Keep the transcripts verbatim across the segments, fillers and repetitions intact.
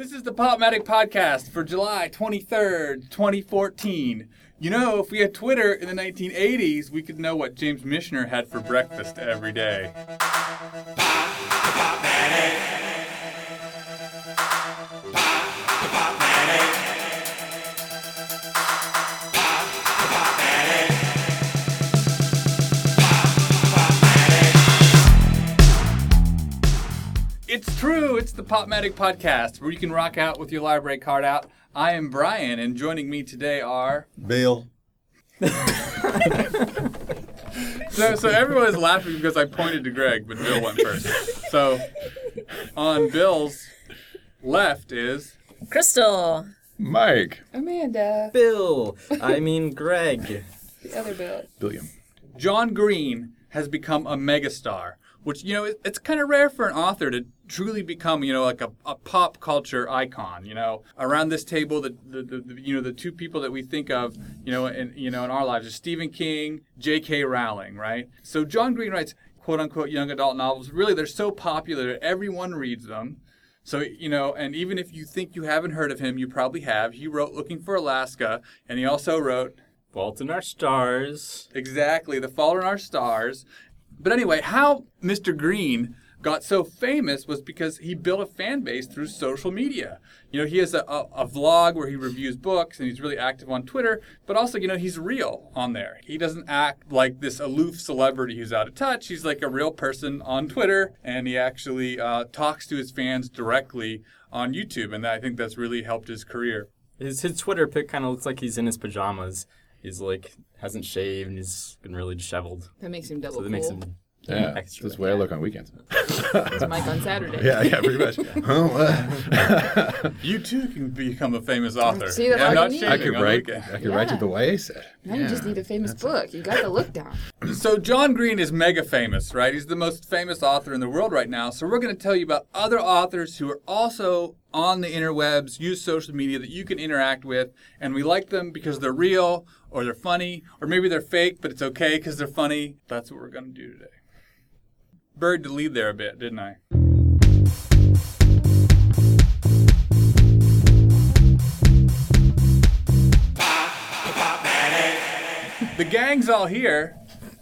This is the Popmatic Podcast for July twenty-third, twenty fourteen. You know, if we had Twitter in the nineteen eighties, we could know what James Michener had for breakfast every day. It's true, it's the Popmatic Podcast, where you can rock out with your library card out. I am Brian, and joining me today are... Bill. so, so everyone is laughing because I pointed to Greg, but Bill went first. So, on Bill's left is... Crystal. Mike. Amanda. Bill. I mean Greg. The other Bill. Billiam. John Green has become a megastar, which, you know, it, it's kind of rare for an author to truly become, you know, like a, a pop culture icon. You know, around this table, the, the, the, the you know the two people that we think of, you know, in you know in our lives are Stephen King, J K Rowling, right? So John Green writes quote unquote young adult novels. Really, they're so popular that everyone reads them. So, you know, and even if you think you haven't heard of him, you probably have. He wrote Looking for Alaska, and he also wrote Fault in Our Stars. Exactly, The Fault in Our Stars. But anyway, how Mister Green got so famous was because he built a fan base through social media. You know, he has a, a, a vlog where he reviews books, and he's really active on Twitter, but also, you know, he's real on there. He doesn't act like this aloof celebrity who's out of touch. He's like a real person on Twitter, and he actually uh, talks to his fans directly on YouTube, and I think that's really helped his career. His his Twitter pic kind of looks like he's in his pajamas. He's like, hasn't shaved, and he's been really disheveled. That makes him double So that cool. makes him Yeah, extra. that's the way I look on weekends. It's Mike on Saturday. yeah, yeah, pretty much. Oh, uh, You too can become a famous author. See, that's and all not you need. I shaving could on write. weekends. I could write Yeah. it the way I said. Now you just need a famous book. You got the look down. So John Green is mega famous, right? He's the most famous author in the world right now. So we're going to tell you about other authors who are also on the interwebs, use social media that you can interact with. And we like them because they're real, or they're funny, or maybe they're fake, but it's okay because they're funny. That's what we're going to do today. Buried the lead there a bit, didn't I? The gang's all here,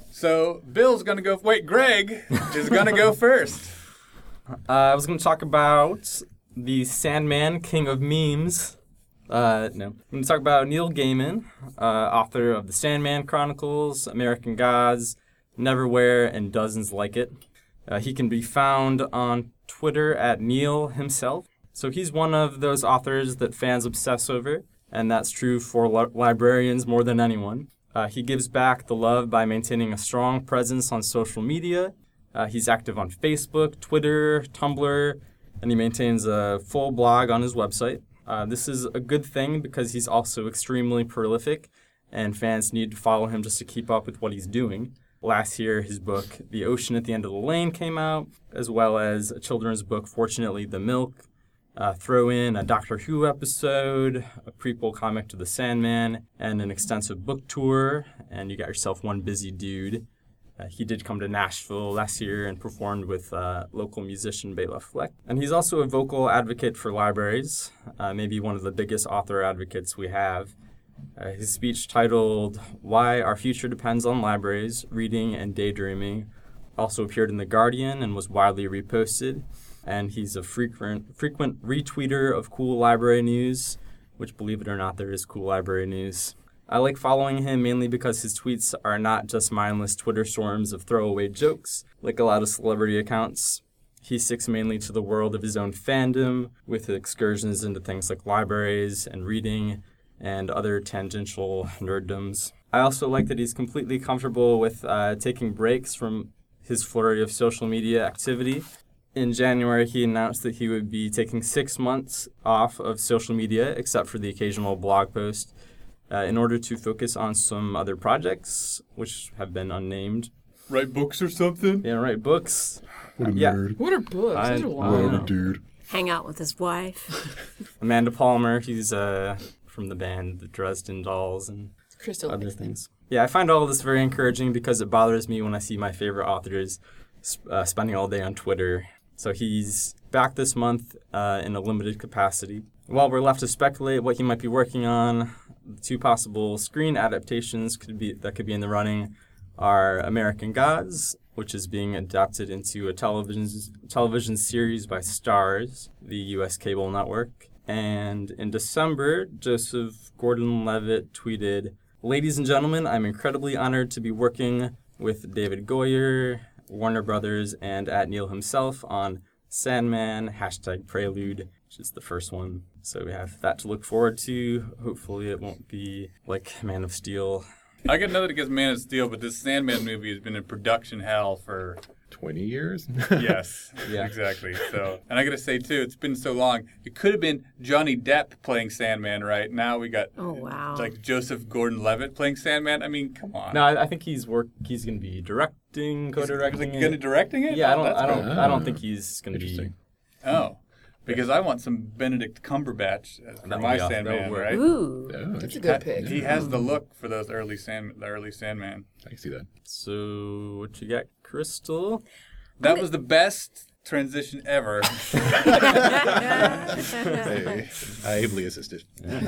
so Bill's gonna go. Wait, Greg is gonna go first. Uh, I was going to talk about the Sandman, King of Memes. Uh, no. I'm going to talk about Neil Gaiman, uh, author of the Sandman Chronicles, American Gods, Neverwhere, and dozens like it. Uh, he can be found on Twitter at Neil himself. So he's one of those authors that fans obsess over, and that's true for li- librarians more than anyone. Uh, he gives back the love by maintaining a strong presence on social media. Uh, he's active on Facebook, Twitter, Tumblr, and he maintains a full blog on his website. Uh, this is a good thing because he's also extremely prolific, and fans need to follow him just to keep up with what he's doing. Last year, his book, The Ocean at the End of the Lane, came out, as well as a children's book, Fortunately the Milk. Uh, throw in a Doctor Who episode, a prequel comic to The Sandman, and an extensive book tour, and you got yourself one busy dude. Uh, he did come to Nashville last year and performed with uh, local musician Bela Fleck. And he's also a vocal advocate for libraries, uh, maybe one of the biggest author advocates we have. Uh, his speech titled, Why Our Future Depends on Libraries, Reading and Daydreaming, also appeared in The Guardian and was widely reposted. And he's a frequent frequent retweeter of cool library news, which, believe it or not, there is cool library news. I like following him mainly because his tweets are not just mindless Twitter storms of throwaway jokes, like a lot of celebrity accounts. He sticks mainly to the world of his own fandom, with excursions into things like libraries and reading and other tangential nerddoms. I also like that he's completely comfortable with uh, taking breaks from his flurry of social media activity. In January, he announced that he would be taking six months off of social media, except for the occasional blog post, uh, in order to focus on some other projects, which have been unnamed. Write books or something? Yeah, write books. What a Yeah. nerd. What are books? I- Those are I What wild. a dude. Hang out with his wife. Amanda Palmer, he's uh, from the band The Dresden Dolls and Crystal. other things. Yeah, I find all of this very encouraging because it bothers me when I see my favorite authors uh, spending all day on Twitter. So he's back this month uh, in a limited capacity. While we're left to speculate what he might be working on, the two possible screen adaptations could be that could be in the running are American Gods, which is being adapted into a television television series by Starz, the U S cable network. And in December, Joseph Gordon-Levitt tweeted, "Ladies and gentlemen, I'm incredibly honored to be working with David Goyer, Warner Brothers, and at Neil himself on Sandman, hashtag Prelude," which is the first one. So we have that to look forward to. Hopefully it won't be like Man of Steel. I got nothing against Man of Steel, but this Sandman movie has been in production hell for twenty years? yes, Yeah. exactly. So, and I got to say too, it's been so long. It could have been Johnny Depp playing Sandman, right? Now we got Oh, wow. like Joseph Gordon-Levitt playing Sandman. I mean, come on. No, I, I think he's work. He's going to be directing, co-directing. Is he it. going to directing it? Yeah, I Oh, don't. that's I don't. cool. I don't think he's going to be. Interesting. Oh, because I want some Benedict Cumberbatch for That would my be awesome. That Sandman, would work. right? Ooh. Oh, That's a interesting. good pick. He has the look for those early Sand, the early Sandman. I can see that. So what you got, Crystal? That was the best transition ever. Hey, I ably assisted.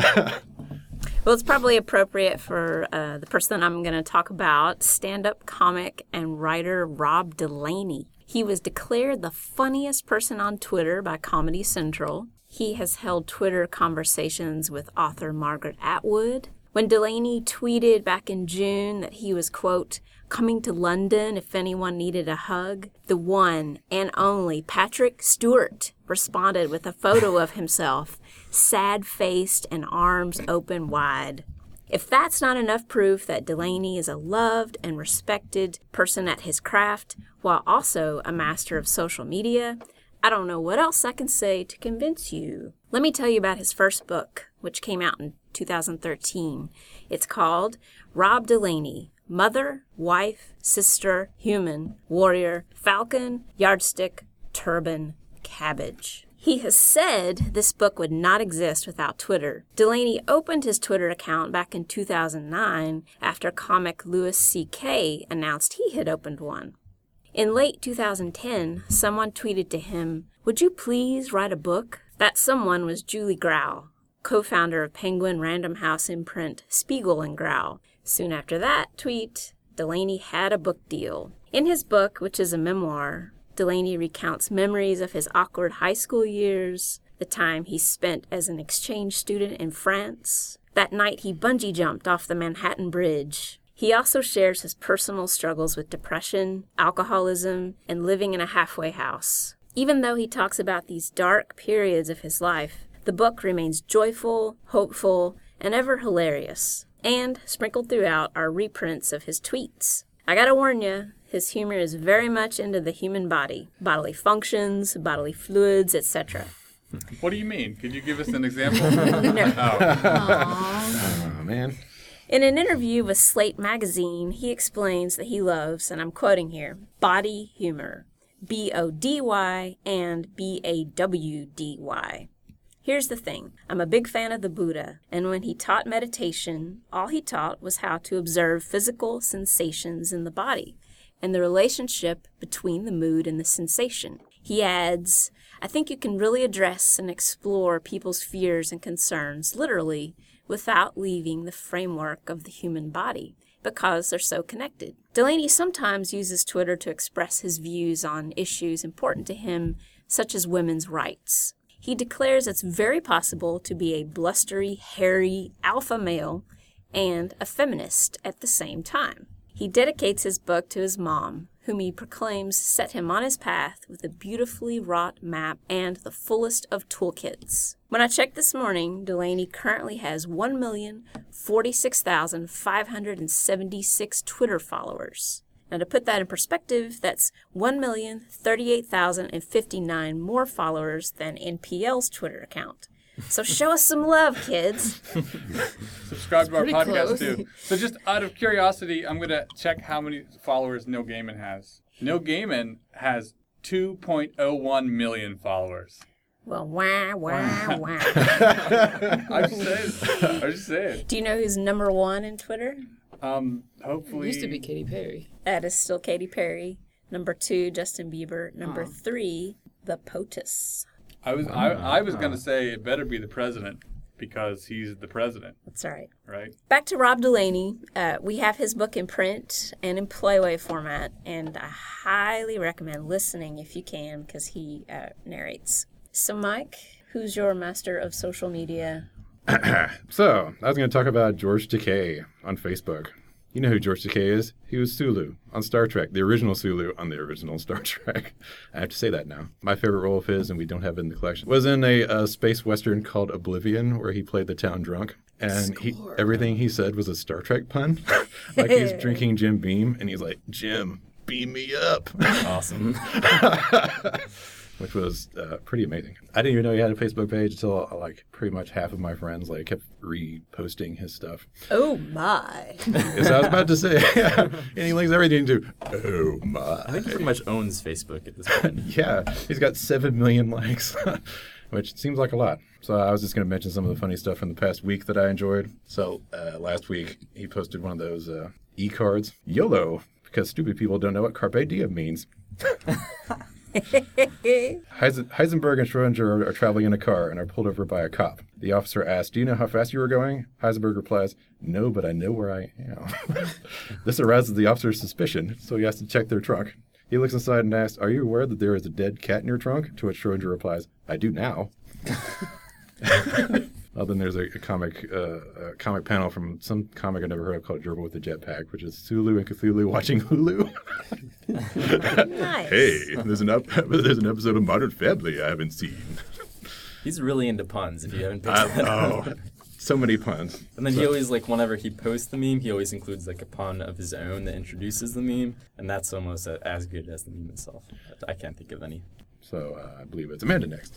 Well, it's probably appropriate for uh, the person I'm going to talk about, stand-up comic and writer Rob Delaney. He was declared the funniest person on Twitter by Comedy Central. He has held Twitter conversations with author Margaret Atwood. When Delaney tweeted back in June that he was, quote, coming to London if anyone needed a hug, the one and only Patrick Stewart responded with a photo of himself, sad-faced and arms open wide. If that's not enough proof that Delaney is a loved and respected person at his craft, while also a master of social media, I don't know what else I can say to convince you. Let me tell you about his first book, which came out in two thousand thirteen. It's called Rob Delaney, Mother, Wife, Sister, Human, Warrior, Falcon, Yardstick, Turban, Cabbage. He has said this book would not exist without Twitter. Delaney opened his Twitter account back in two thousand nine after comic Louis C K announced he had opened one. In late two thousand ten, someone tweeted to him, "Would you please write a book?" That someone was Julie Grau, co-founder of Penguin Random House imprint Spiegel and Grau. Soon after that tweet, Delaney had a book deal. In his book, which is a memoir, Delaney recounts memories of his awkward high school years, the time he spent as an exchange student in France, that night he bungee jumped off the Manhattan Bridge. He also shares his personal struggles with depression, alcoholism, and living in a halfway house. Even though he talks about these dark periods of his life, the book remains joyful, hopeful, and ever hilarious. And sprinkled throughout are reprints of his tweets. I gotta warn you, his humor is very much into the human body, bodily functions, bodily fluids, et cetera. What do you mean? Could you give us an example? No. Oh. Oh, man. In an interview with Slate magazine, he explains that he loves, and I'm quoting here, body humor, B O D Y and B A W D Y. Here's the thing. I'm a big fan of the Buddha, and when he taught meditation, all he taught was how to observe physical sensations in the body and the relationship between the mood and the sensation. He adds, I think you can really address and explore people's fears and concerns, literally, without leaving the framework of the human body, because they're so connected. Delaney sometimes uses Twitter to express his views on issues important to him, such as women's rights. He declares it's very possible to be a blustery, hairy alpha male and a feminist at the same time. He dedicates his book to his mom, whom he proclaims set him on his path with a beautifully wrought map and the fullest of toolkits. When I checked this morning, Delaney currently has one million forty-six thousand five hundred seventy-six Twitter followers. Now, to put that in perspective, that's one million thirty-eight thousand fifty-nine more followers than N P L's Twitter account. So show us some love, kids. Subscribe to our pretty podcast close. too. So just out of curiosity, I'm gonna check how many followers Neil Gaiman has. Neil Gaiman has two point oh one million followers. Well, wah, wah, wah. I'm just saying. I'm just saying. Do you know who's number one in Twitter? Um, It hopefully. used to be Katy Perry. That is still Katy Perry. Number two, Justin Bieber. Number Aw. three, the POTUS. I was I, I was gonna say it better be the president because he's the president, That's right. right? Back to Rob Delaney. Uh, we have his book in print and in Playway format, and I highly recommend listening if you can because he uh, narrates. So, Mike, who's your master of social media? So, I was going to talk about George Takei on Facebook. You know who George Takei is? He was Sulu on Star Trek, the original Sulu on the original Star Trek. I have to say that now. My favorite role of his, and we don't have it in the collection, was in a, a space western called Oblivion, where he played the town drunk. And he, everything he said was a Star Trek pun. Like he's drinking Jim Beam, and he's like, Jim, beam me up. Awesome. Which was uh, pretty amazing. I didn't even know he had a Facebook page until uh, like pretty much half of my friends like kept reposting his stuff. Oh, my. As I was about to say, and he links everything to oh my. I think he pretty much owns Facebook at this point. Yeah, he's got seven million likes, which seems like a lot. So I was just going to mention some of the funny stuff from the past week that I enjoyed. So uh, last week he posted one of those uh, e-cards, YOLO, because stupid people don't know what Carpe Diem means. Heisen- Heisenberg and Schrodinger are, are traveling in a car and are pulled over by a cop. The officer asks, "Do you know how fast you were going?" Heisenberg replies, "No, but I know where I am." This arouses the officer's suspicion, so he has to check their trunk. He looks inside and asks, "Are you aware that there is a dead cat in your trunk?" To which Schrodinger replies, "I do now." Well, then there's a, a comic uh, a comic panel from some comic I never heard of called Gerbil with a Jetpack, which is Sulu and Cthulhu watching Hulu. Nice. Hey, there's an up, there's an episode of Modern Family I haven't seen. He's really into puns, if you haven't picked I, that up. oh, so many puns. And then he So- always, like, whenever he posts the meme, he always includes, like, a pun of his own that introduces the meme, and that's almost uh, as good as the meme itself. But I can't think of any. So uh, I believe it's Amanda next.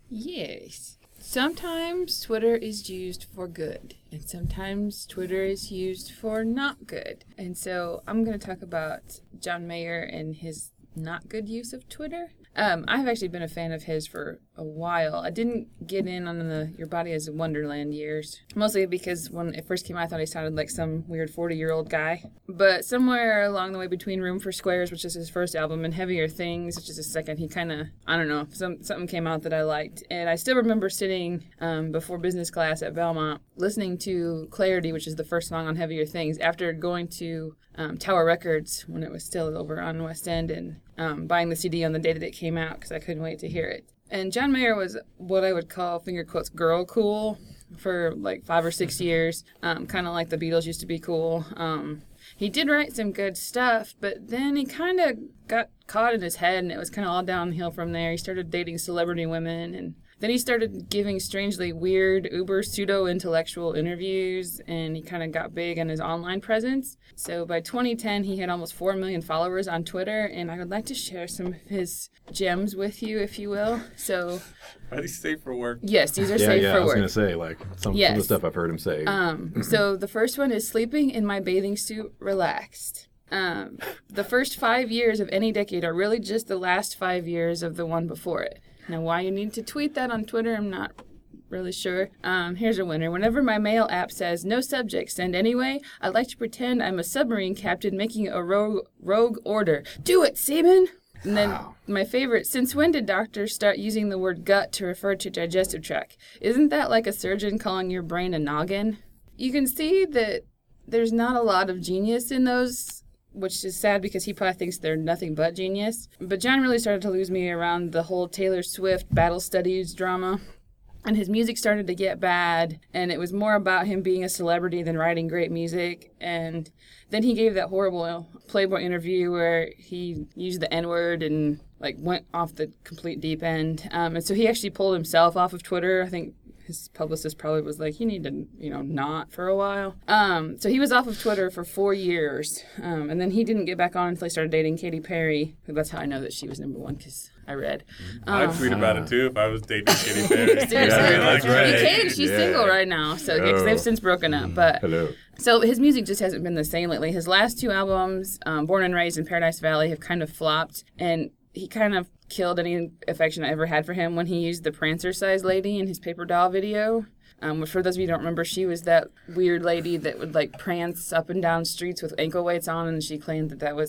Yes. Sometimes Twitter is used for good, and sometimes Twitter is used for not good. And so I'm going to talk about John Mayer and his not good use of Twitter. Um, I've actually been a fan of his for a while. I didn't get in on the Your Body is a Wonderland years, mostly because when it first came out, I thought he sounded like some weird forty-year-old guy. But somewhere along the way between Room for Squares, which is his first album, and Heavier Things, which is his second, he kind of, I don't know, some something came out that I liked. And I still remember sitting um, before business class at Belmont, listening to Clarity, which is the first song on Heavier Things, after going to um, Tower Records when it was still over on West End, and um, buying the C D on the day that it came out because I couldn't wait to hear it. And John Mayer was what I would call, finger quotes, girl cool for like five or six years, um, kind of like the Beatles used to be cool. Um, he did write some good stuff, but then he kind of got caught in his head, and it was kind of all downhill from there. He started dating celebrity women, and then he started giving strangely weird, uber pseudo-intellectual interviews, and he kind of got big on his online presence. So by twenty ten, he had almost four million followers on Twitter, and I would like to share some of his gems with you, if you will. So, Are these safe for work? yes, these are Yeah, safe yeah, for I was work. going to say, like, some, some of Yes. the stuff I've heard him say. Um, so the first one is sleeping in my bathing suit relaxed. Um, the first five years of any decade are really just the last five years of the one before it. Now, why you need to tweet that on Twitter, I'm not really sure. Um, here's a winner. Whenever my mail app says no subject, send anyway, I like to pretend I'm a submarine captain making a rogue, rogue order. Do it, seaman! And then my favorite, since when did doctors start using the word gut to refer to digestive tract? Isn't that like a surgeon calling your brain a noggin? You can see that there's not a lot of genius in those, which is sad because he probably thinks they're nothing but genius. But John really started to lose me around the whole Taylor Swift battle studies drama. And his music started to get bad, and it was more about him being a celebrity than writing great music. And then he gave that horrible Playboy interview where he used the N-word and like went off the complete deep end. Um, and so he actually pulled himself off of Twitter. I think his publicist probably was like, you need to, you know, not for a while. Um, so he was off of Twitter for four years. Um, and then he didn't get back on until he started dating Katy Perry. That's how I know that she was number one, because I read. I'd Um, tweet about it too if I was dating Katy Perry. Seriously, Yeah, like, you right. can. She's Yeah. single right now, so because Oh. they've since broken up. But Hello. so his music just hasn't been the same lately. His last two albums, um, Born and Raised and Paradise Valley, have kind of flopped, and he kind of killed any affection I ever had for him when he used the Prancer-sized lady in his Paper Doll video. Um, which for those of you who don't remember, she was that weird lady that would like prance up and down streets with ankle weights on, and she claimed that that was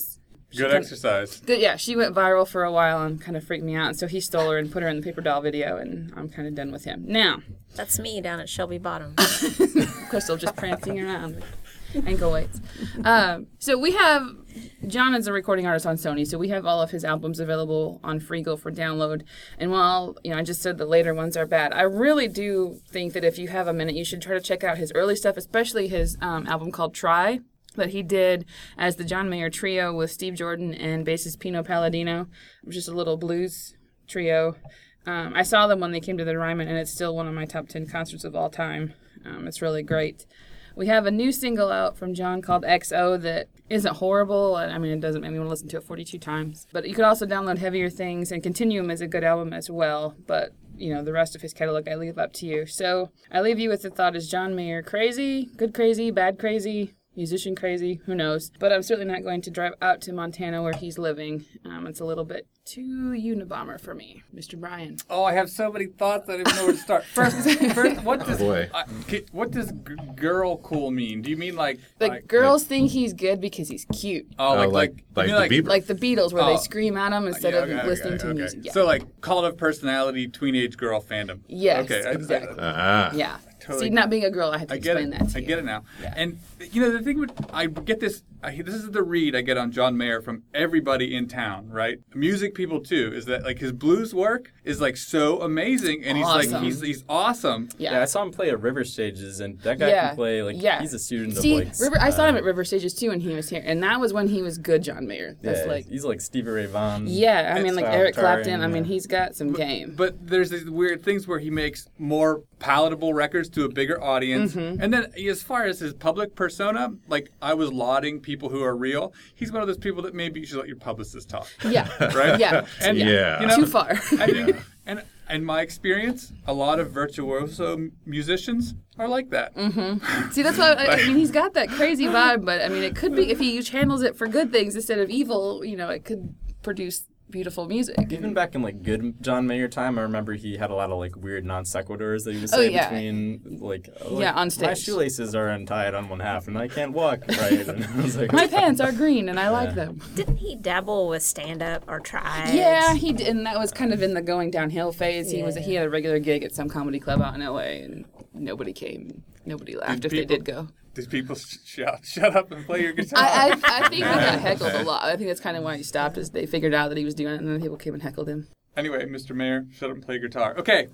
she Good kinda- exercise. Good, yeah, she went viral for a while and kind of freaked me out. And so he stole her and put her in the paper doll video, and I'm kind of done with him. Now, That's me down at Shelby Bottom. Crystal just prancing around with ankle weights. Um, so we have, John is a recording artist on Sony, so we have all of his albums available on Freegal for download. And while, you know, I just said the later ones are bad, I really do think that if you have a minute, you should try to check out his early stuff, especially his um, album called Try, that he did as the John Mayer Trio with Steve Jordan and bassist Pino Palladino, which is a little blues trio. Um, I saw them when they came to the Ryman, and it's still one of my top ten concerts of all time. Um, it's really great. We have a new single out from John called X O that isn't horrible. I mean, it doesn't make me want to listen to it forty-two times. But you could also download Heavier Things, and Continuum is a good album as well. But, you know, the rest of his catalog I leave up to you. So I leave you with the thought, is John Mayer crazy, good crazy, bad crazy, musician crazy? Who knows? But I'm certainly not going to drive out to Montana where he's living. Um, it's a little bit too Unabomber for me. Mister Brian. Oh, I have so many thoughts. I don't even know where to start. First, first what does boy. I, ki- what does g- girl cool mean? Do you mean like The like, girls think he's good because he's cute. oh, like Oh, like like, you like mean the Bieber. Like the Beatles, where Oh. they scream at him instead Yeah, of okay, listening okay, to okay. music. Yeah. So like cult of personality, teenage girl fandom. Yes, Okay, I- I- exactly. Ah. yeah. totally- See, not being a girl, I had to I get explain it. that to I you. get it now. Yeah. And you know the thing with I get this. I, this is the read I get on John Mayer from everybody in town, right? Music people too. Is that like his blues work is like so amazing, and he's Awesome. like he's he's awesome. Yeah. Yeah, I saw him play at River Stages, and that guy Yeah. can play like Yeah. he's a student See, of like. River, I saw him uh, at River Stages too, and he was here, and that was when he was good, John Mayer. That's Yeah, like, he's like Stevie Ray Vaughan. yeah, I mean, like style Eric guitar, Clapton. I mean, yeah. he's got some game. But there's these weird things where he makes more palatable records to a bigger audience. Mm-hmm. And then as far as his public persona, like I was lauding people who are real. He's one of those people that maybe you should let your publicist talk. Yeah, Right? yeah, And Yeah. you know, too far. I think, and in my experience, a lot of virtuoso musicians are like that. See, that's why I, I mean, he's got that crazy vibe, but I mean, it could be if he channels it for good things instead of evil. You know, it could produce beautiful music. Even back in like good John Mayer time, I remember he had a lot of like weird non sequiturs that he would Oh, say yeah. between like, oh, Yeah, like, on my stage. shoelaces are untied on one half and I can't walk right. And I was like, My pants are green, and I like them. Didn't he dabble with stand up or try? Yeah, he did, and that was kind of in the going downhill phase. He was Yeah. he had a regular gig at some comedy club out in L A, and nobody came. Nobody laughed if they people- did go. These people sh- shout, shut up and play your guitar. I, I, I think he got heckled a lot. I think that's kind of why he stopped, is they figured out that he was doing it, and then people came and heckled him. Anyway, Mister Mayor, shut up and play guitar. Okay.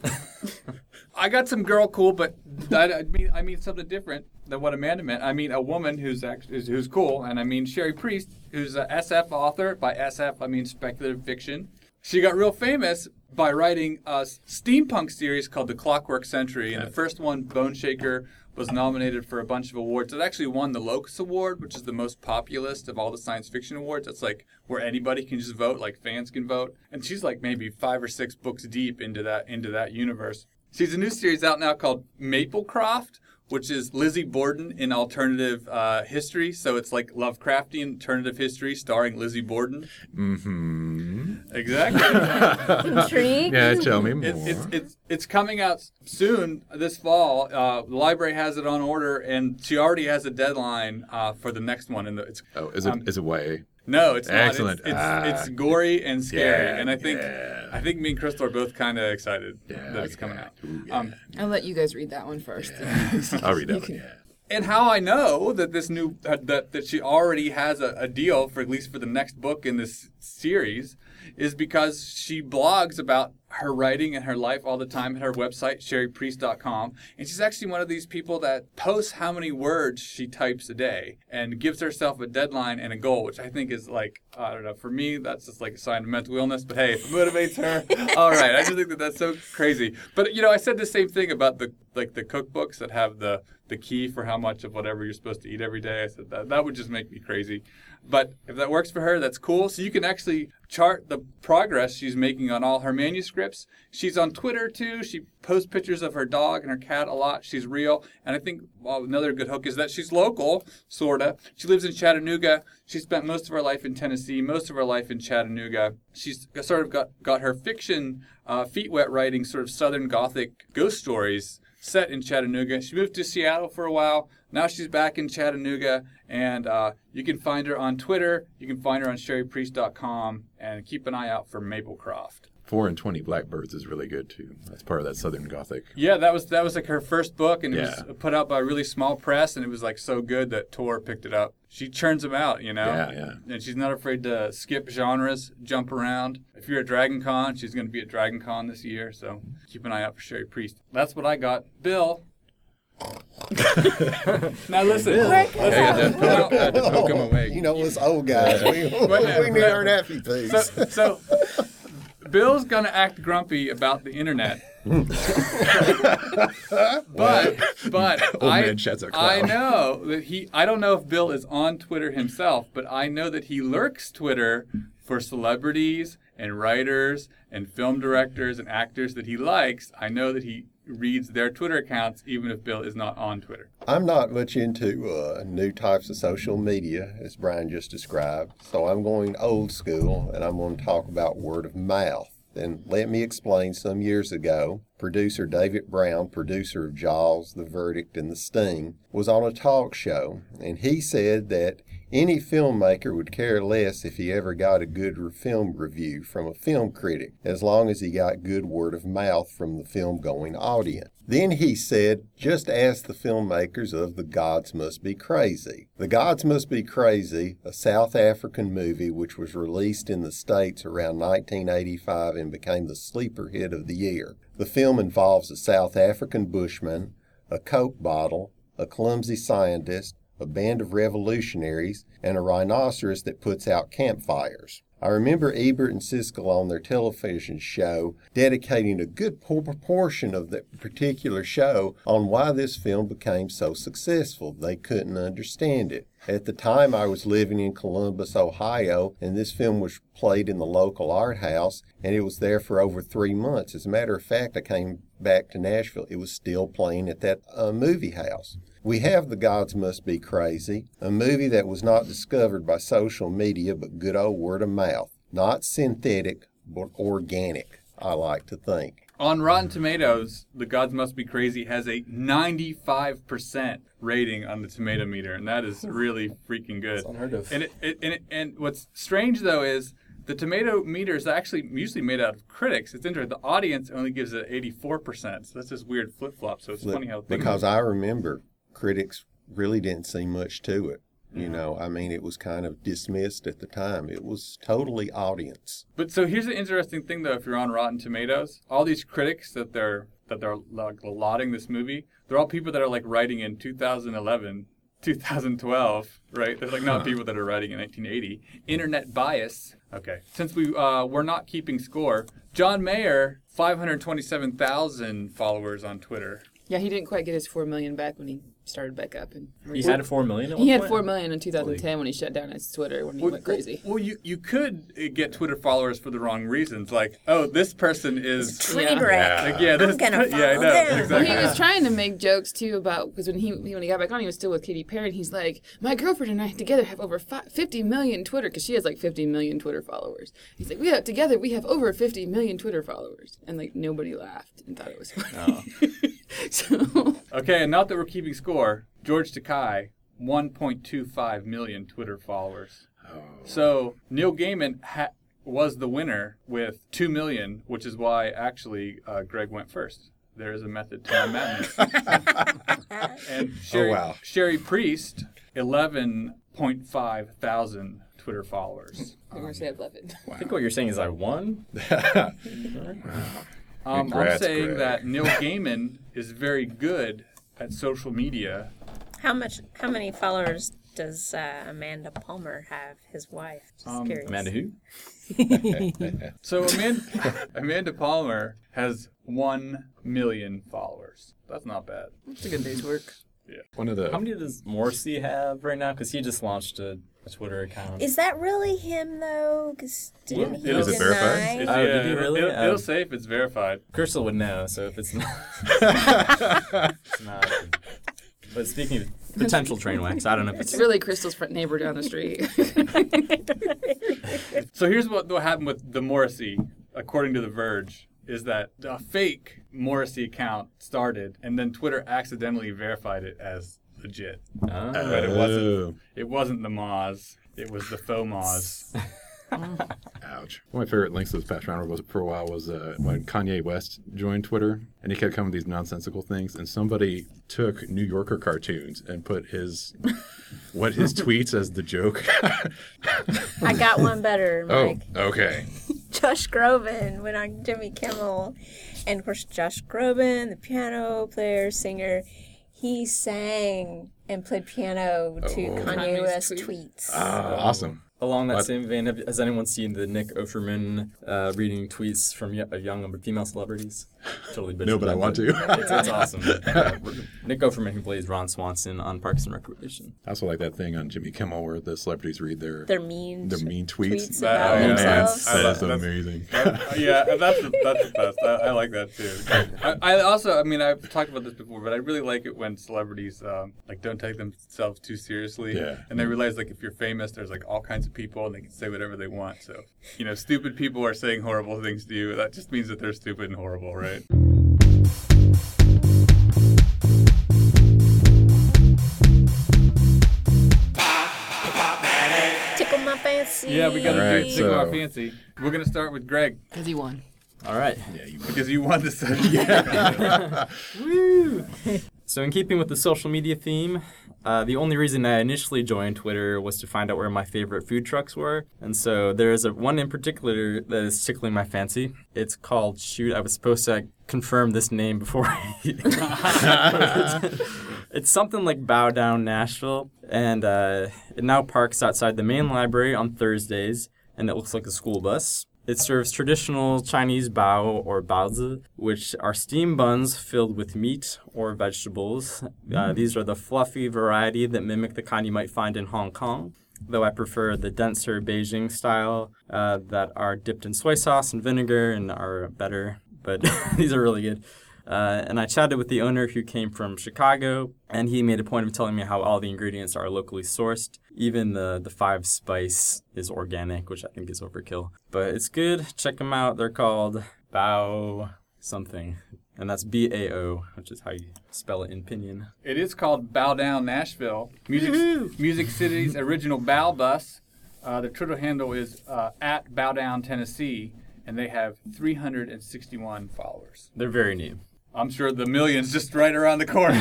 I got some girl cool, but that, I mean I mean something different than what Amanda meant. I mean a woman who's actually who's, who's cool, and I mean Sherry Priest, who's a S F author. By S F, I mean speculative fiction. She got real famous by writing a steampunk series called The Clockwork Century, and the first one, Bone Shaker, was nominated for a bunch of awards. It actually won the Locus Award, which is the most populist of all the science fiction awards. That's like where anybody can just vote, like fans can vote. And she's like maybe five or six books deep into that into that universe. She's a new series out now called Maplecroft, which is Lizzie Borden in alternative uh, history. So it's like Lovecraftian alternative history starring Lizzie Borden. Mm-hmm. Exactly. Intrigued. Yeah, tell me more. It, it's it's it's coming out soon this fall. Uh, the library has it on order, and she already has a deadline uh, for the next one. And it's oh, is it? um, Is it way? no, it's Excellent. not. It's it's, Ah. it's gory and scary, Yeah, and I think yeah. I think me and Crystal are both kind of excited Yeah, that it's coming yeah. out. Ooh, yeah. Um, I'll let you guys read that one first. I'll read You that one. can- Yeah. And how I know that this new uh, that that she already has a, a deal for at least for the next book in this series is because she blogs about her writing and her life all the time at her website sherry priest dot com, and she's actually one of these people that posts how many words she types a day and gives herself a deadline and a goal, which I think is like, I don't know, for me that's just like a sign of mental illness, but hey, if it motivates her, all right. I just think that that's so crazy. But you know, I said the same thing about the like the cookbooks that have the the key for how much of whatever you're supposed to eat every day. I said that that would just make me crazy. But if that works for her, that's cool. So you can actually chart the progress she's making on all her manuscripts. She's on Twitter too. She posts pictures of her dog and her cat a lot. She's real. And I think well, another good hook is that she's local, sorta. She lives in Chattanooga. She spent most of her life in Tennessee, most of her life in Chattanooga. She's sort of got, got her fiction, uh, feet wet writing, sort of Southern Gothic ghost stories set in Chattanooga. She moved to Seattle for a while, now she's back in Chattanooga, and uh, you can find her on Twitter. You can find her on sherry priest dot com, and keep an eye out for Maplecroft. Four and Twenty Blackbirds is really good too. That's part of that Southern Gothic. Yeah, that was that was like her first book, and it Yeah. was put out by a really small press, and it was like so good that Tor picked it up. She churns them out, you know. Yeah, yeah. And she's not afraid to skip genres, jump around. If you're at Dragon Con, she's going to be at Dragon Con this year, so keep an eye out for Sherry Priest. That's what I got. Bill. Now listen. I had to poke, I had to poke him away. You know, us old guys, we, we need our nappy piece. So, so Bill's going to act grumpy about the internet. but but Old I, man sheds a cloud. I know that he I don't know if Bill is on Twitter himself, but I know that he lurks Twitter for celebrities and writers and film directors and actors that he likes. I know that he reads their Twitter accounts even if Bill is not on Twitter. I'm not much into uh, new types of social media, as Brian just described, so I'm going old school, and I'm going to talk about word of mouth. And let me explain, some years ago, producer David Brown, producer of Jaws, The Verdict, and The Sting, was on a talk show, and he said that any filmmaker would care less if he ever got a good re- film review from a film critic, as long as he got good word of mouth from the film-going audience. Then he said, just ask the filmmakers of The Gods Must Be Crazy. The Gods Must Be Crazy, a South African movie which was released in the States around nineteen eighty-five and became the sleeper hit of the year. The film involves a South African bushman, a Coke bottle, a clumsy scientist, a band of revolutionaries, and a rhinoceros that puts out campfires. I remember Ebert and Siskel on their television show dedicating a good proportion of that particular show on why this film became so successful. They couldn't understand it. At the time, I was living in Columbus, Ohio, and this film was played in the local art house, and it was there for over three months. As a matter of fact, I came back to Nashville. It was still playing at that uh, movie house. We have The Gods Must Be Crazy, a movie that was not discovered by social media but good old word of mouth. Not synthetic, but organic, I like to think. On Rotten Tomatoes, The Gods Must Be Crazy has a ninety-five percent rating on the tomato meter, and that is really freaking good. It's unheard of. And, it, it, and, it, and what's strange, though, is the tomato meter is actually usually made out of critics. It's interesting. The audience only gives it eighty-four percent, so that's this weird flip-flop. So it's Look, funny how things... because I remember critics really didn't see much to it. You know, I mean, it was kind of dismissed at the time. It was totally audience. But so here's the interesting thing, though. If you're on Rotten Tomatoes, all these critics that they're that they're like lauding this movie, they're all people that are like writing in two thousand eleven, two thousand twelve, right? They're like not people that are writing in nineteen eighty. Internet bias. Okay. Since we uh, we're not keeping score, John Mayer, five hundred twenty-seven thousand followers on Twitter. Yeah, he didn't quite get his four million back when he started back up. And He had four million at one he had point? four million in two thousand ten when he shut down his Twitter when he went crazy. Well, you you could uh, get Twitter followers for the wrong reasons. Like, oh, this person is Train Yeah. wreck. like, yeah, this I'm gonna yeah, I follow know them. exactly. Well, he was trying to make jokes too about because when he when he got back on, he was still with Katy Perry, and he's like, "My girlfriend and I together have over fi- fifty million Twitter," because she has like fifty million Twitter followers. He's like, "We have together we have over fifty million Twitter followers," and like nobody laughed and thought it was funny. so Okay, and not that we're keeping score, George Takei, one point two five million Twitter followers. So Neil Gaiman ha- was the winner with two million, which is why actually uh, Greg went first. There is a method to my madness. And Sherry, Oh, wow. Sherry Priest, eleven point five thousand Twitter followers. I'm gonna say eleven. I think what you're saying is I won. Um, I'm Congrats, saying Greg. that Neil Gaiman is very good at social media. How much? How many followers does uh, Amanda Palmer have? His wife. Just Um, curious. Amanda who? So Amanda, Amanda Palmer has one million followers. That's not bad. It's a good day's work. One of the How many does Morrissey have right now? Because he just launched a, a Twitter account. Is that really him though? Because didn't he Is it deny? verified? It's, Oh, yeah, did he it'll- really? It'll, Oh. it'll say if it's verified. Crystal would know, so if it's not, it's not. But speaking of potential train wrecks, I don't know if It's it's really Crystal's front neighbor down the street. So here's what, what happened with the Morrissey, according to The Verge, is that a fake Morrissey account started, and then Twitter accidentally verified it as legit. Ah. But it wasn't. Oh. It wasn't the Moz. It was the faux Moz. Ouch. One of my favorite links this past round was for a while was uh, when Kanye West joined Twitter, and he kept coming with these nonsensical things, and somebody took New Yorker cartoons and put his what his tweets as the joke. I got one better, Oh, Mike. okay. Josh Groban went on Jimmy Kimmel, and of course Josh Groban, the piano player, singer, he sang and played piano to Oh. Kanye Kanye's West tweet. tweets. Ah, awesome. Along that What? same vein, have, has anyone seen the Nick Offerman uh, reading tweets from y- a young number of female celebrities? Totally bitching No, but I about want it. to. It's, it's awesome. Uh, Nick Offerman, who plays Ron Swanson on Parks and Recreation. I also like that thing on Jimmy Kimmel where the celebrities read their Their mean, their mean tweets. tweets That- about oh, yeah. themselves. I That's love- that's- amazing. Uh, yeah, that's the, that's the best. I, I like that too. I, I also, I mean, I've talked about this before, but I really like it when celebrities um, like don't take themselves too seriously, Yeah. and they realize like if you're famous, there's like all kinds of people, and they can say whatever they want. So, you know, stupid people are saying horrible things to you. That just means that they're stupid and horrible, right? Tickle my fancy. Yeah, we got to All right, do tickle so- our fancy. We're gonna start with Greg Because he won. All right. Yeah, you because you won the subject. Woo! So in keeping with the social media theme, uh, the only reason I initially joined Twitter was to find out where my favorite food trucks were. And so there's a, one in particular that is tickling my fancy. It's called, shoot, I was supposed to confirm this name before. It's something like Bow Down Nashville. And uh, it now parks outside the main library on Thursdays, and it looks like a school bus. It serves traditional Chinese bao or baozi, which are steam buns filled with meat or vegetables. Uh, these are the fluffy variety that mimic the kind you might find in Hong Kong, though I prefer the denser Beijing style uh, that are dipped in soy sauce and vinegar and are better. But these are really good. Uh, and I chatted with the owner who came from Chicago, and he made a point of telling me how all the ingredients are locally sourced. Even the, the five spice is organic, which I think is overkill. But it's good. Check them out. They're called Bao something. And that's B A O, which is how you spell it in Pinyin. It is called Bow Down Nashville, Music Music City's original Bow Bus. Uh, the Twitter handle is uh, at Bow Down Tennessee, and they have three hundred sixty-one followers. They're very new. I'm sure the million's just right around the corner.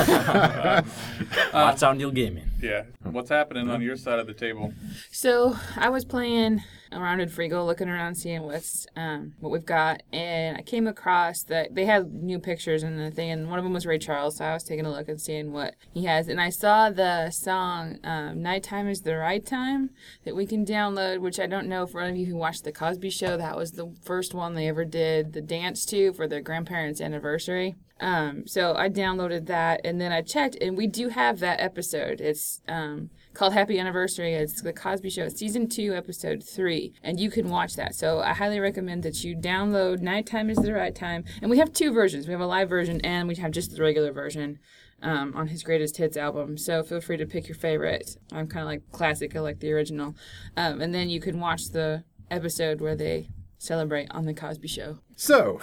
Watch out, Neil Gaiman. Yeah. What's happening on your side of the table? So I was playing around in Frigo, looking around, seeing what's um, what we've got, and I came across that they had new pictures and the thing, and one of them was Ray Charles. So I was taking a look and seeing what he has, and I saw the song um, "Nighttime Is the Right Time" that we can download. Which I don't know for any of you who watched the Cosby Show, that was the first one they ever did the dance to for their grandparents' anniversary. Um, so I downloaded that, and then I checked, and we do have that episode. It's um, called Happy Anniversary. It's the Cosby Show, season two, episode three, and you can watch that. So I highly recommend that you download Nighttime Is the Right Time. And we have two versions. We have a live version, and we have just the regular version um, on his Greatest Hits album. So feel free to pick your favorite. I'm kind of like classic. I like the original. Um, and then you can watch the episode where they celebrate on the Cosby Show. So,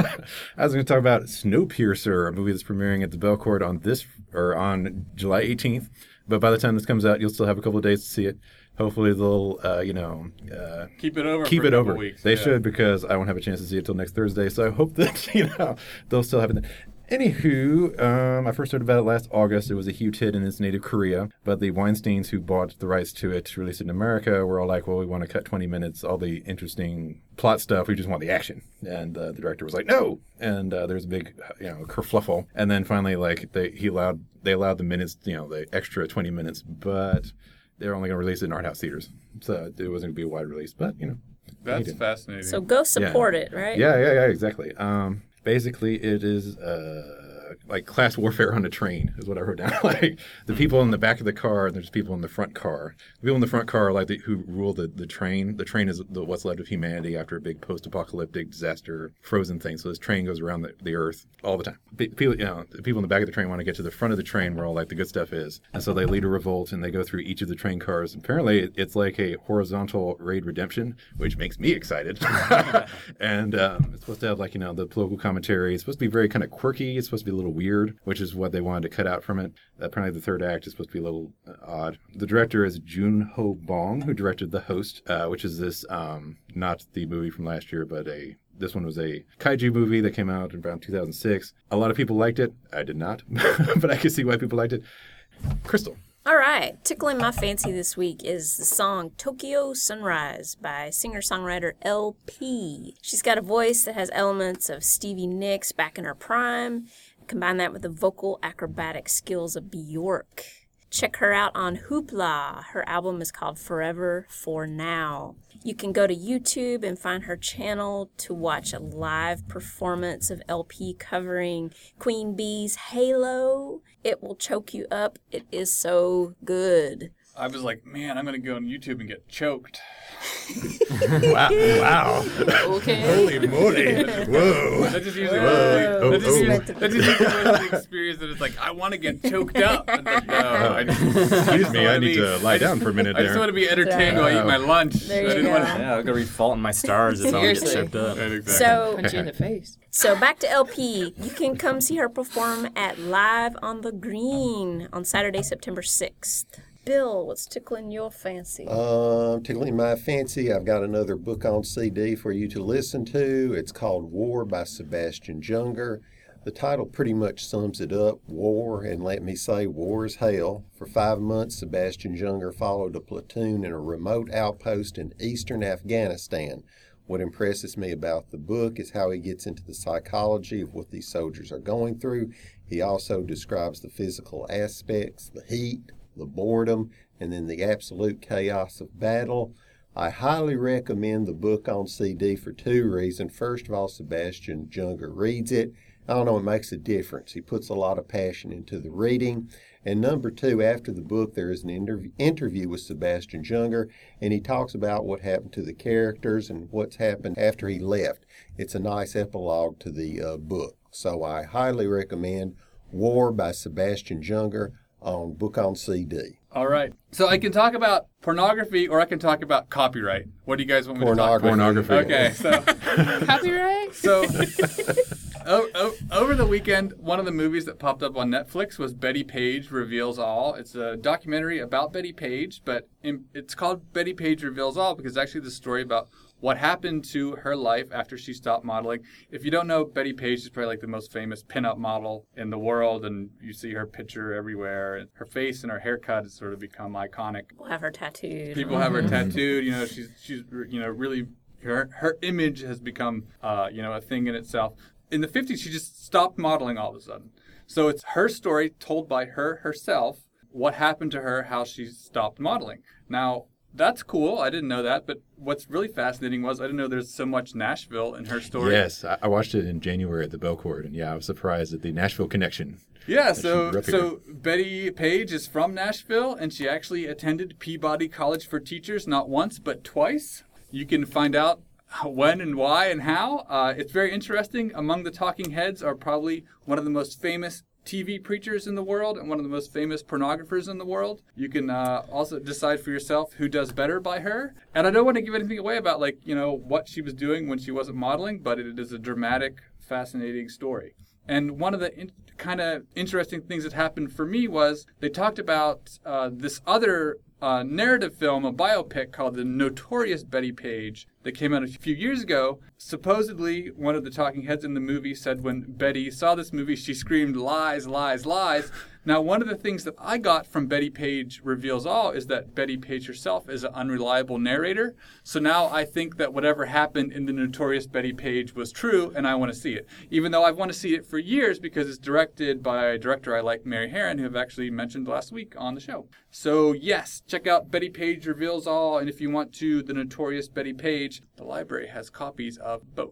I was going to talk about Snowpiercer, a movie that's premiering at the Belcourt on this or on July eighteenth. But by the time this comes out, you'll still have a couple of days to see it. Hopefully, they'll, uh, you know, uh, Keep it over keep for a it couple over. weeks. They yeah. should, because I won't have a chance to see it till next Thursday. So I hope that, you know, they'll still have it. Anywho, um, I first heard about it last August. It was a huge hit in its native Korea, but the Weinsteins who bought the rights to it to release it in America were all like, well, we want to cut twenty minutes, all the interesting plot stuff. We just want the action. And uh, the director was like, no. And uh, there's a big, you know, kerfluffle. And then finally, like, they he allowed they allowed the minutes, you know, the extra twenty minutes, but they're only going to release it in art house theaters. So it wasn't going to be a wide release, but, you know. That's didn't. fascinating. So go support it, right? Yeah, yeah, yeah, exactly. Um, basically, it is uh, like class warfare on a train, is what I wrote down. Like the people in the back of the car, and there's people in the front car. The people in the front car are like the, who rule the, the train. The train is the, what's left of humanity after a big post-apocalyptic disaster, frozen thing. So this train goes around the, the earth all the time. Pe- People, you know, the people in the back of the train want to get to the front of the train where all like the good stuff is, and so they lead a revolt and they go through each of the train cars. Apparently, it, it's like a horizontal raid redemption, which makes me excited. And um, it's supposed to have like you know the political commentary. It's supposed to be very kind of quirky. It's supposed to be a little weird, which is what they wanted to cut out from it. Apparently the third act is supposed to be a little uh, odd. The director is Joon Ho Bong, who directed The Host, uh, which is this, um, not the movie from last year, but a this one was a kaiju movie that came out in around two thousand six. A lot of people liked it. I did not, but I can see why people liked it. Crystal. All right, tickling my fancy this week is the song Tokyo Sunrise by singer-songwriter L P. She's got a voice that has elements of Stevie Nicks back in her prime. Combine that with the vocal acrobatic skills of Bjork. Check her out on Hoopla. Her album is called Forever For Now. You can go to YouTube and find her channel to watch a live performance of L P covering Queen Bee's Halo. It will choke you up. It is so good. I was like, man, I'm going to go on YouTube and get choked. Wow. Wow. Okay. Holy moly. Whoa. That's just usually Whoa. that's just Oh, oh. usually- that's just usually the experience that it's like, I want to get choked up. And like, no, I just, Excuse me, I wanna need be- to lie I just- down for a minute I just there. want to be entertained while I eat my lunch. There I you didn't go. wanna- Yeah, I'll go read Fault in My Stars if I don't get Seriously. choked up. Right, exactly. So, Punch you in the face. so back to L P. You can come see her perform at Live on the Green on Saturday, September sixth. Bill, what's tickling your fancy? Um, tickling my fancy, I've got another book on C D for you to listen to. It's called War by Sebastian Junger. The title pretty much sums it up, War, and let me say, war is hell. For five months, Sebastian Junger followed a platoon in a remote outpost in eastern Afghanistan. What impresses me about the book is how he gets into the psychology of what these soldiers are going through. He also describes the physical aspects, the heat, the boredom, and then the absolute chaos of battle. I highly recommend the book on C D for two reasons. First of all, Sebastian Junger reads it. I don't know, it makes a difference. He puts a lot of passion into the reading. And number two, after the book, there is an interview, interview with Sebastian Junger, and he talks about what happened to the characters and what's happened after he left. It's a nice epilogue to the uh, book. So I highly recommend War by Sebastian Junger on Book on C D. All right. So I can talk about pornography or I can talk about copyright. What do you guys want me to talk about? Pornography. Okay, so Copyright? so o- o- over the weekend, one of the movies that popped up on Netflix was Betty Page Reveals All. It's a documentary about Betty Page, but in, it's called Betty Page Reveals All because it's actually the story about what happened to her life after she stopped modeling. If you don't know, Betty Page is probably like the most famous pinup model in the world, and you see her picture everywhere. And her face and her haircut has sort of become iconic. We'll have her tattooed. People have her tattooed. You know, she's she's you know really her her image has become uh, you know a thing in itself. In the fifties, she just stopped modeling all of a sudden. So it's her story told by her herself. What happened to her? How she stopped modeling. Now. That's cool. I didn't know that. But what's really fascinating was I didn't know there's so much Nashville in her story. Yes, I I watched it in January at the Belcourt, and yeah, I was surprised at the Nashville connection. Yeah, she so grew up so Betty Page is from Nashville, and she actually attended Peabody College for Teachers not once but twice. You can find out when and why and how. Uh, it's very interesting. Among the talking heads are probably one of the most famous T V preachers in the world and one of the most famous pornographers in the world. You can uh, also decide for yourself who does better by her. And I don't want to give anything away about, like, you know, what she was doing when she wasn't modeling, but it is a dramatic, fascinating story. And one of the in- kind of interesting things that happened for me was they talked about uh, this other uh, narrative film, a biopic called The Notorious Betty Page that came out a few years ago. Supposedly, one of the talking heads in the movie said when Betty saw this movie, she screamed, lies, lies, lies. Now, one of the things that I got from Betty Page Reveals All is that Betty Page herself is an unreliable narrator. So now I think that whatever happened in The Notorious Betty Page was true, and I want to see it. Even though I've wanted to see it for years because it's directed by a director I like, Mary Herron, who I've actually mentioned last week on the show. So yes, check out Betty Page Reveals All, and if you want to, The Notorious Betty Page, the library has copies of both.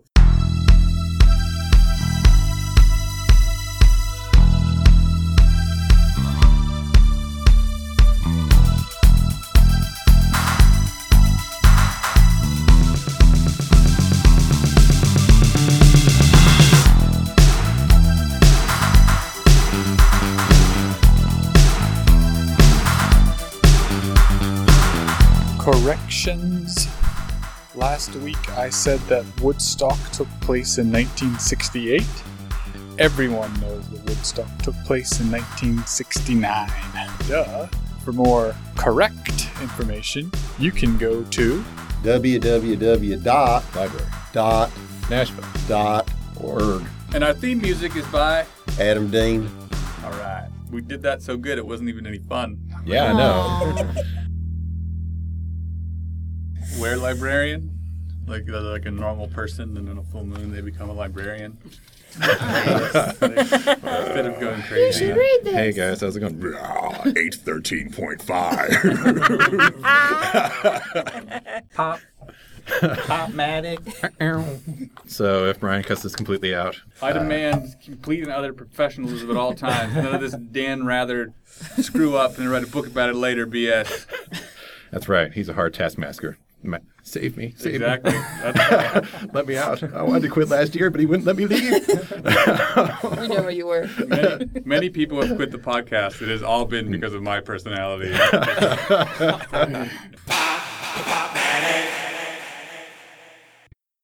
Corrections. Last week I said that Woodstock took place in nineteen sixty-eight. everyone knows that Woodstock took place in nineteen sixty-nine. Duh. For more correct information, you can go to www dot Library. dot Nashville. dot Org. And our theme music is by... Adam Dean. All right. We did that so good it wasn't even any fun. Yeah, I know. Where librarian? Like they're like a normal person, and on a full moon they become a librarian. Instead of going crazy. Read this. Hey guys, how's it going? eight thirteen point five. Pop. Popmatic. So if Brian cuts this completely out. I demand complete and utter professionalism at all times. None of this Dan Rather screw up and write a book about it later B S. That's right. He's a hard taskmaster. Ma- Save me. Save Exactly. me. That's, Let me out. I wanted to quit last year, but he wouldn't let me leave. We know where you were. many, many people have quit the podcast. It has all been because of my personality.